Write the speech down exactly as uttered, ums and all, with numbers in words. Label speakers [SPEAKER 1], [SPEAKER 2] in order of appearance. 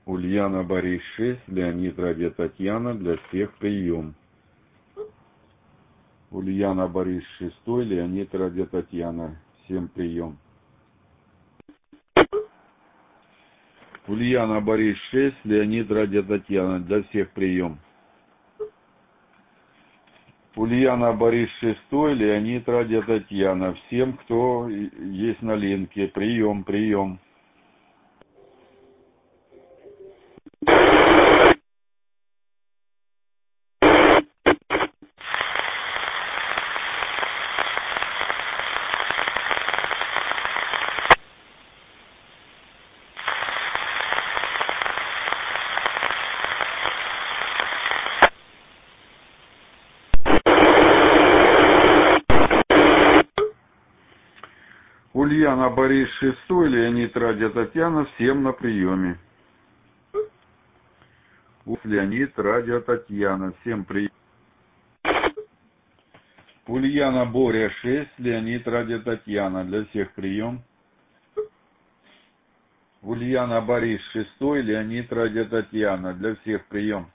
[SPEAKER 1] Ульяна Борис шесть, Леонид Радия Татьяна, для всех прием. Ульяна Борис шесть, Леонид Радия Татьяна, всем прием. Ульяна Борис шесть, Леонид Радия Татьяна, для всех прием. Ульяна Борис шесть, Леонид Радия Татьяна, всем, кто есть на линке, прием, прием. Ульяна Борис шесть, Леонид Радия Татьяна, всем на приеме. Леонид Радия Татьяна, всем прием. Ульяна Боря шесть, Леонид Радия Татьяна, для всех прием. Ульяна Борис шесть, Леонид Радия Татьяна, для всех прием.